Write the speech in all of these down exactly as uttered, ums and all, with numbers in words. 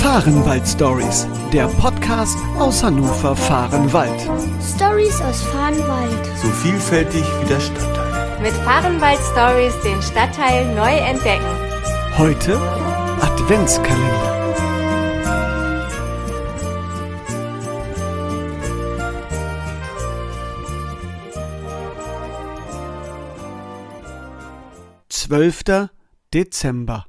Fahrenwald-Stories, der Podcast aus Hannover-Fahrenwald. Stories aus Fahrenwald. So vielfältig wie der Stadtteil. Mit Fahrenwald-Stories den Stadtteil neu entdecken. Heute Adventskalender. zwölfter Dezember.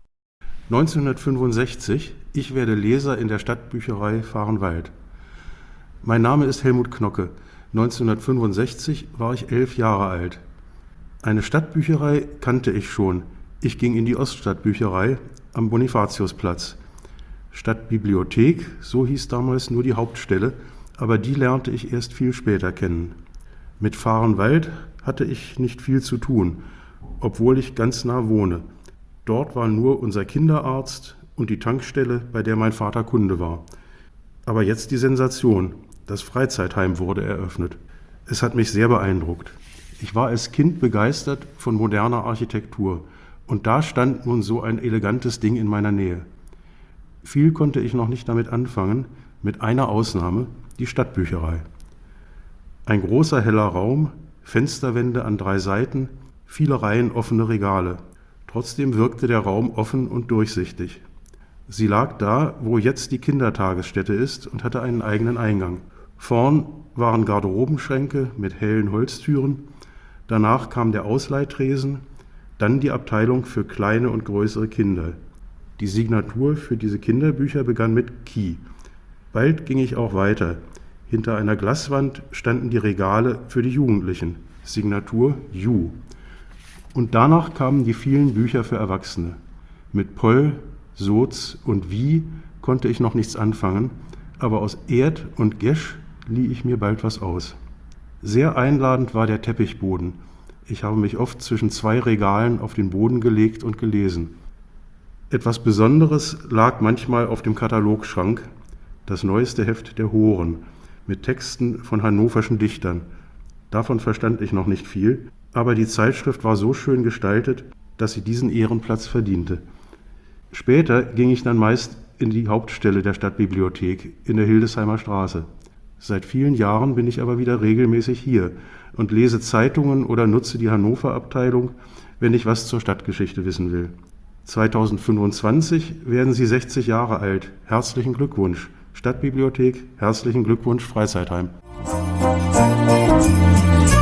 neunzehnhundertfünfundsechzig. Ich werde Leser in der Stadtbücherei Fahrenwald. Mein Name ist Helmut Knocke. neunzehnhundertfünfundsechzig war ich elf Jahre alt. Eine Stadtbücherei kannte ich schon. Ich ging in die Oststadtbücherei am Bonifatiusplatz. Stadtbibliothek, so hieß damals nur die Hauptstelle, aber die lernte ich erst viel später kennen. Mit Fahrenwald hatte ich nicht viel zu tun, obwohl ich ganz nah wohne. Dort war nur unser Kinderarzt und die Tankstelle, bei der mein Vater Kunde war. Aber jetzt die Sensation. Das Freizeitheim wurde eröffnet. Es hat mich sehr beeindruckt. Ich war als Kind begeistert von moderner Architektur. Und da stand nun so ein elegantes Ding in meiner Nähe. Viel konnte ich noch nicht damit anfangen, mit einer Ausnahme, die Stadtbücherei. Ein großer heller Raum, Fensterwände an drei Seiten, viele Reihen offene Regale. Trotzdem wirkte der Raum offen und durchsichtig. Sie lag da, wo jetzt die Kindertagesstätte ist, und hatte einen eigenen Eingang. Vorn waren Garderobenschränke mit hellen Holztüren, danach kam der Ausleihtresen, dann die Abteilung für kleine und größere Kinder. Die Signatur für diese Kinderbücher begann mit Ki. Bald ging ich auch weiter. Hinter einer Glaswand standen die Regale für die Jugendlichen. Signatur Ju. Und danach kamen die vielen Bücher für Erwachsene. Mit Poll, Soz und Wie konnte ich noch nichts anfangen, aber aus Erd und Gesch lieh ich mir bald was aus. Sehr einladend war der Teppichboden. Ich habe mich oft zwischen zwei Regalen auf den Boden gelegt und gelesen. Etwas Besonderes lag manchmal auf dem Katalogschrank, das neueste Heft der Horen, mit Texten von hannoverschen Dichtern. Davon verstand ich noch nicht viel, aber die Zeitschrift war so schön gestaltet, dass sie diesen Ehrenplatz verdiente. Später ging ich dann meist in die Hauptstelle der Stadtbibliothek in der Hildesheimer Straße. Seit vielen Jahren bin ich aber wieder regelmäßig hier und lese Zeitungen oder nutze die Hannover-Abteilung, wenn ich was zur Stadtgeschichte wissen will. zweitausendfünfundzwanzig werden Sie sechzig Jahre alt. Herzlichen Glückwunsch. Stadtbibliothek, herzlichen Glückwunsch Freizeitheim.